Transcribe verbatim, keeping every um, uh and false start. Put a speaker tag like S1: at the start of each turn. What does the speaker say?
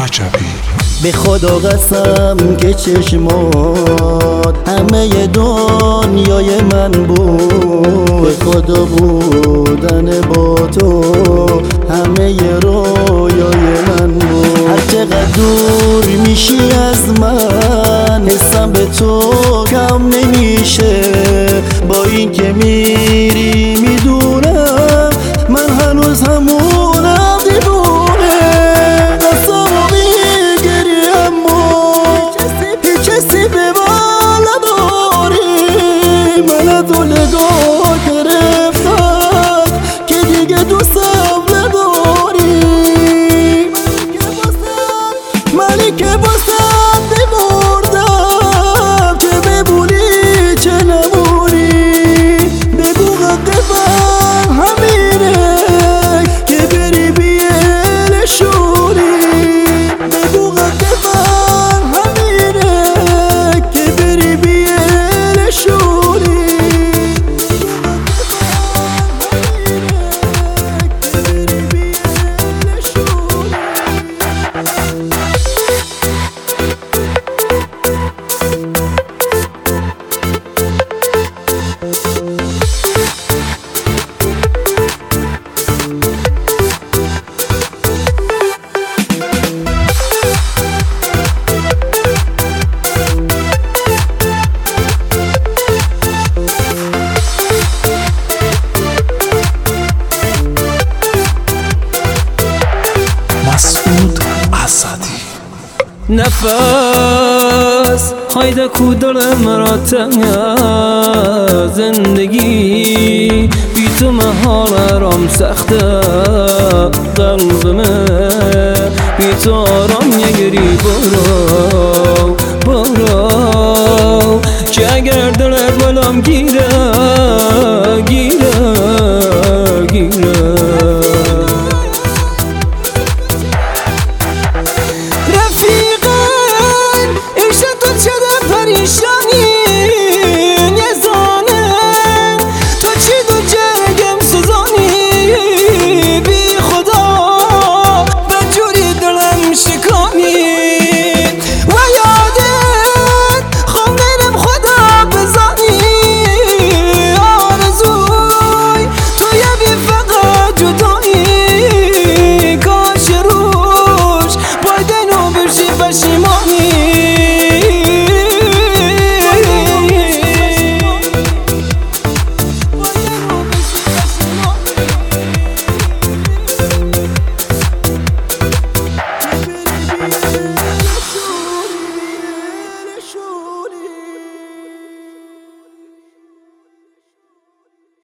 S1: رجبی.
S2: به خدا قسم که چشمات همه دنیای من بود، به خدا بودن با تو همه رویای من بود. هر چقدر دور میشی از من حسم به تو کم نمیشه، با این که میری میدونم من هنوز همونم دیوونه. دستامو میگیری اما هیچ حسی به من نداری، من از تو نگاه گرفتم که دیگه دوستم نداری. منی که واسم بمردم که بمونی چه نمونی، بگو حق من همینه که بری بیلشونی، بگو حق من همینه که بری بیلشونی.
S1: مسعود اسدی.
S3: نفس هایده کودل مرا تنگه، زندگی بی تو محال رام سخته، قلبمه بی تو آرام نگری. برو برو که اگر دلت ولم گیره گیره گیره